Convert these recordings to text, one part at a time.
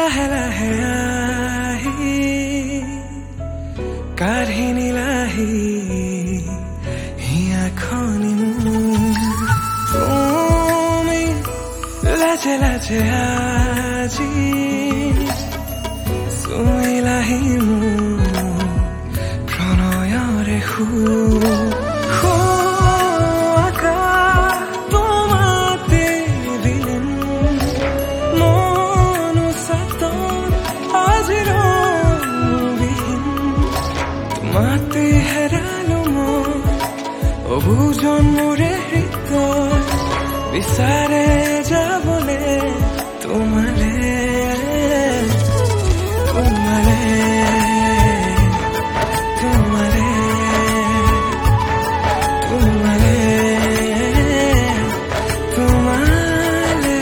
লাহে লাহে আহি কাঢ়ি নিলাহি হিয়াখনি তুমি লাজে লাজে আজি চুমিলাহি প্ৰণয়ৰে সুৰ মাতে হেৰালো মই অবুজন মোৰে হৃদয় বিচাৰে যাবলে তোমালে তোমালে তোমালে তোমালে তোমালে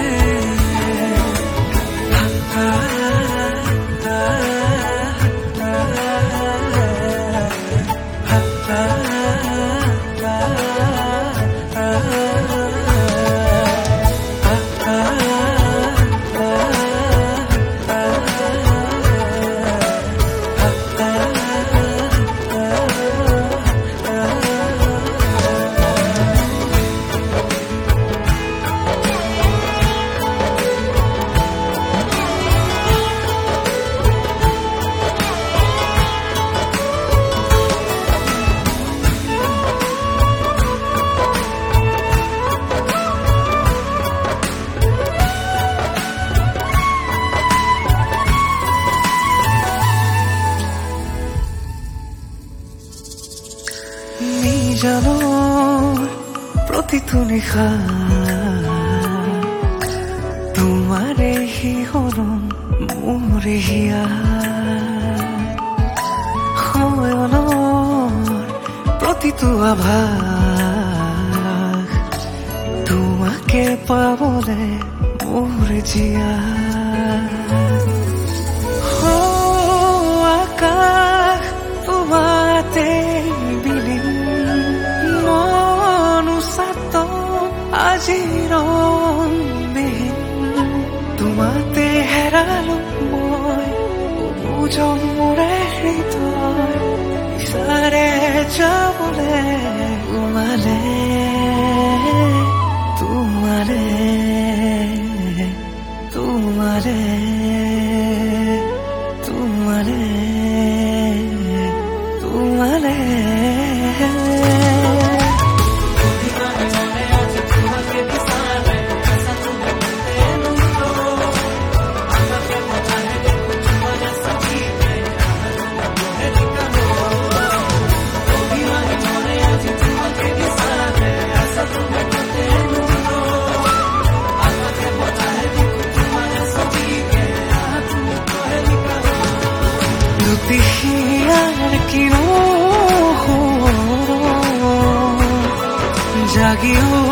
নিজানৰ প্ৰতিটো নিশা তোমাৰে শিহৰণ মোৰে হিয়া সময়নৰ প্ৰতিটো আভাস তোমাকে পাবলে মোৰে জিয়া আকাশ তোমাতে আজিৰ তোমাতে হেৰালো মই বুজন মোৰে হৃদয় বিচাৰে যাবলে তোমালে তোমালে তোমালে তোমালে তোমালে জাগিও